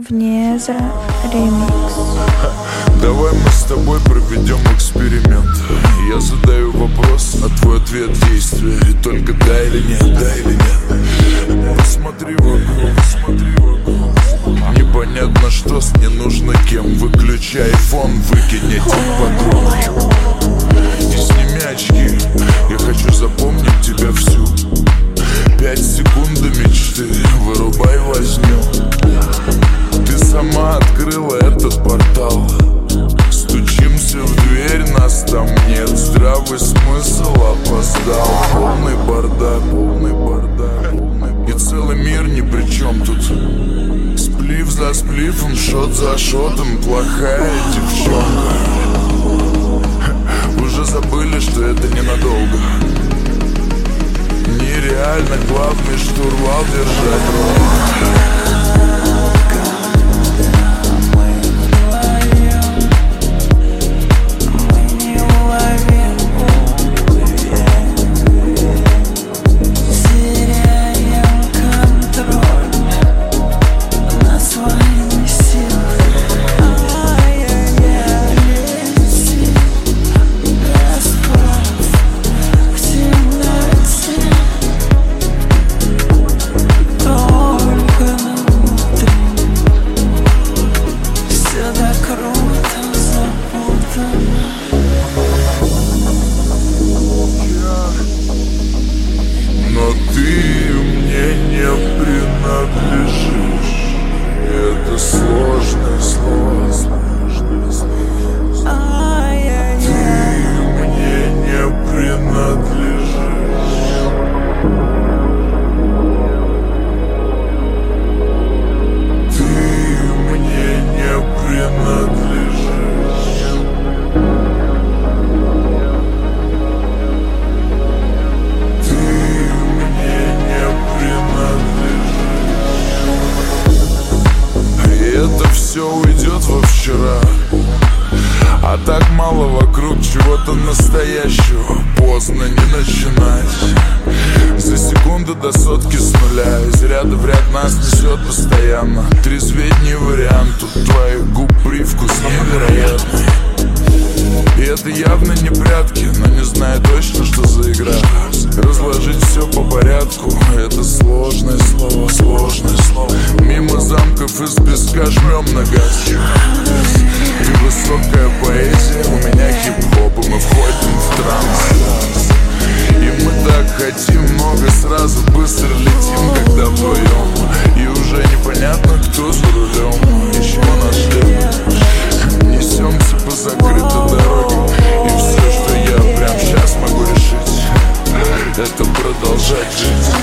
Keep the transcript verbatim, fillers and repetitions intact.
Внезра ремикс. Давай мы с тобой проведем эксперимент. Я задаю вопрос, а твой ответ действие. И только да или нет, да или нет. Посмотри вокруг, посмотри вокруг. Непонятно что с ненужно кем. Выключай фон, выкинь этих подруг. И сними очки, я хочу запомнить тебя всю. Пять секунд до мечты, вырубай возню. Ты сама открыла этот портал. Стучимся в дверь, нас там нет. Здравый смысл опоздал. Полный бардак, полный бардак, полный... И целый мир ни при чем тут. Сплив за сплифом, шот за шотом. Плохая девчонка. Уже забыли, что это ненадолго. Нереально главный штурвал держать ровно. Но ты мне не принадлежишь. Это сложное слово. Ты мне не принадлежишь. Ты мне не принадлежишь. Это все уйдет во вчера. А так мало вокруг чего-то настоящего. Поздно не начинать. За секунду до сотки с нуля. Из ряда в ряд нас несет постоянно. Трезветь не вариант. Тут твоих губ привкус невероятный. И это явно не прятки, но не знаю точно, что за игра. Разложить все по порядку. Это сложное слово, сложное слово. Мимо замков из песка жмем на газ. Ты высокая поэзия, у меня хип-хоп, и мы входим в транс. И мы так хотим много, сразу быстро летим, когда вдвоем. И уже непонятно, кто за рулем. Еще нас ждет. Несемся по закрытой дороге. И все, что я прямо сейчас могу решить, это продолжать жить.